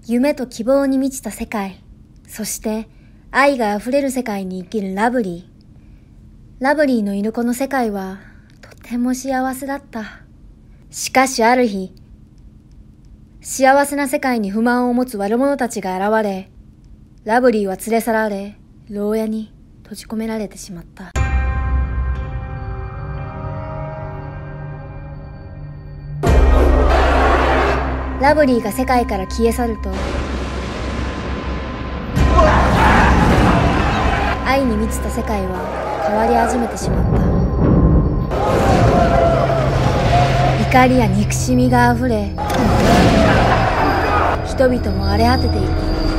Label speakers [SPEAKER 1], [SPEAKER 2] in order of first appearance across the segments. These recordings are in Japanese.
[SPEAKER 1] 夢と希望に満ちた世界、そして愛があふれる世界に生きるラブリー。ラブリーのいるこの世界はとても幸せだった。しかしある日、幸せな世界に不満を持つ悪者たちが現れ、ラブリーは連れ去られ、牢屋に閉じ込められてしまった。ラブリーが世界から消え去ると、愛に満ちた世界は変わり始めてしまった。怒りや憎しみがあふれ、人々も荒れ果てていく。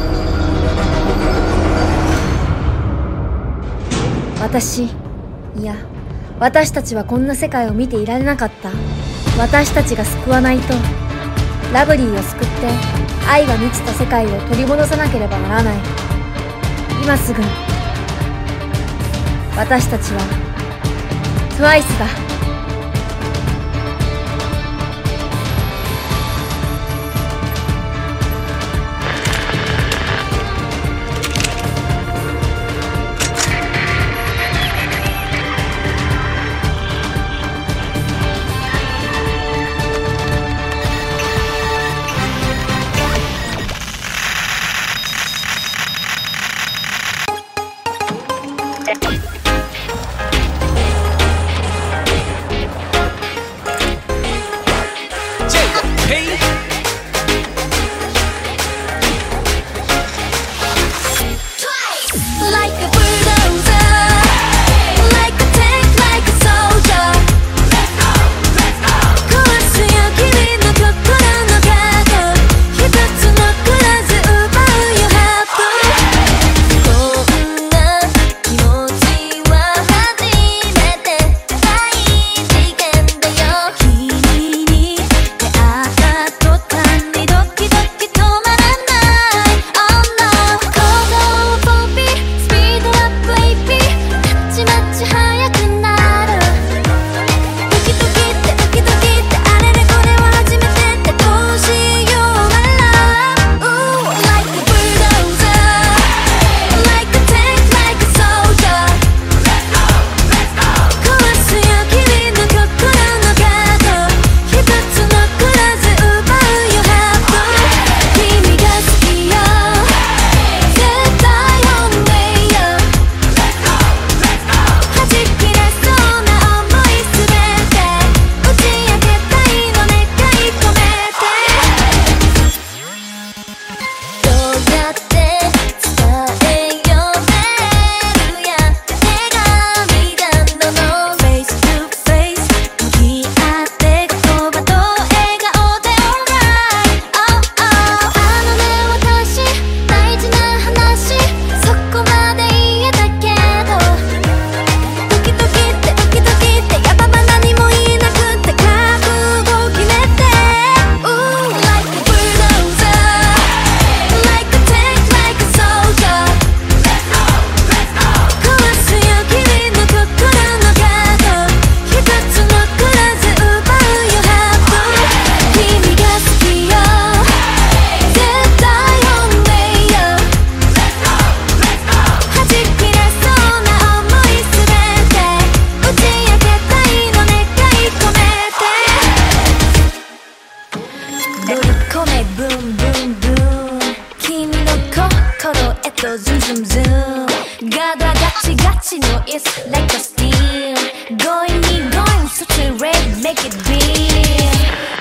[SPEAKER 1] 私たちはこんな世界を見ていられなかった。私たちが救わないと、ラブリーを救って愛が満ちた世界を取り戻さなければならない。今すぐ私たちはTWICEだ。
[SPEAKER 2] Zoom zoom zoom ガダガチガチの It's like a steam Going me going such a red make it beam